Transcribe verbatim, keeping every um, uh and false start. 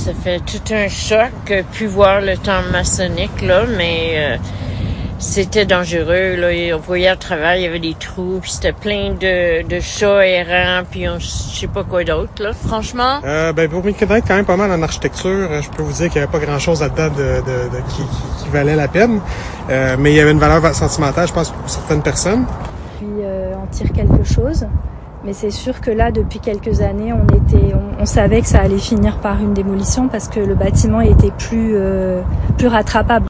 ça fait tout un choc, euh, puis voir le temple maçonnique, là, mais euh, c'était dangereux, là. Et on voyait à travers, il y avait des trous, puis c'était plein de, de chats errants, puis on, je sais pas quoi d'autre, là. Franchement... Euh, ben, pour m'y connaître quand même pas mal en architecture, je peux vous dire qu'il n'y avait pas grand-chose là-dedans de, de, de, qui, qui, qui valait la peine. Euh, mais il y avait une valeur sentimentale, je pense, pour certaines personnes. Puis euh, en tire quelque chose. Mais c'est sûr que là, depuis quelques années, on était, on, on savait que ça allait finir par une démolition parce que le bâtiment était plus, euh, plus rattrapable.